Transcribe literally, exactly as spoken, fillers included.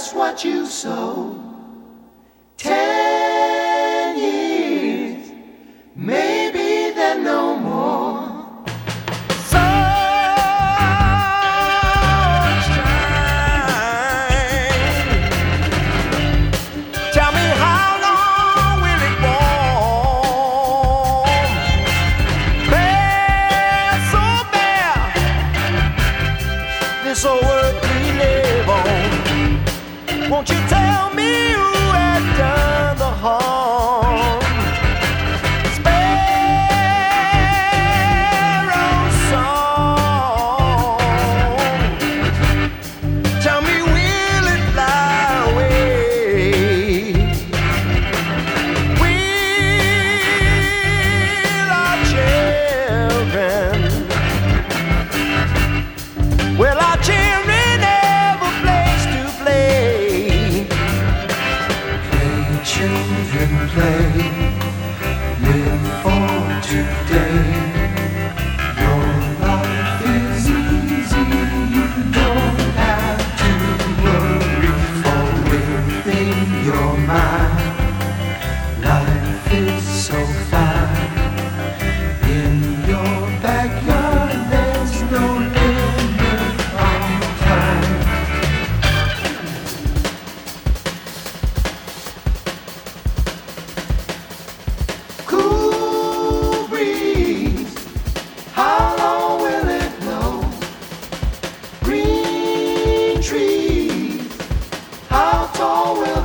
just what you sow. Ten years, maybe then no more. Tell me how long will it warm? Bare, so bare, this old world we live on. Won't you tell me who has done the harm? Sparrow song, tell me will it fly away? Will our children, will our children have a place to play? Play, children, play. Live for today. Your life is easy. You don't have to worry for within your mind. Life is so fine. In your backyard, there's no limit on time. Cool breeze, how long will it blow? Green trees, how tall will